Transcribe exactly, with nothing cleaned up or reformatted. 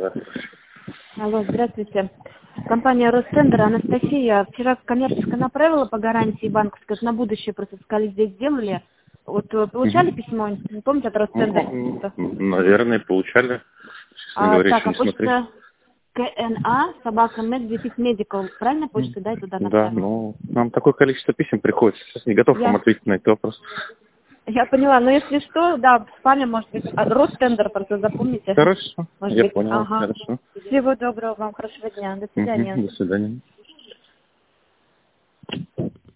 Да. Алло, здравствуйте. Компания Ростендер, Анастасия. Вчера коммерческая направила по гарантии банковской, на будущее просто сказали, здесь сделали. Вот э, получали Угу. письмо, не помните, от Ростендер? Ну, наверное, получали. Честно А, говоря, так, еще а не смотри. почта КНА, собака Мед, Медикал. Правильно почта, да, и туда Да, направить? ну, нам такое количество писем приходится. Сейчас не готов вам Я, ответить на этот вопрос. я поняла, но если что, да, в спаме, может быть, а, Ростендер, просто запомните. Хорошо, Может я быть, понял, ага. хорошо. Всего доброго вам, хорошего дня, до Угу. свидания. До свидания.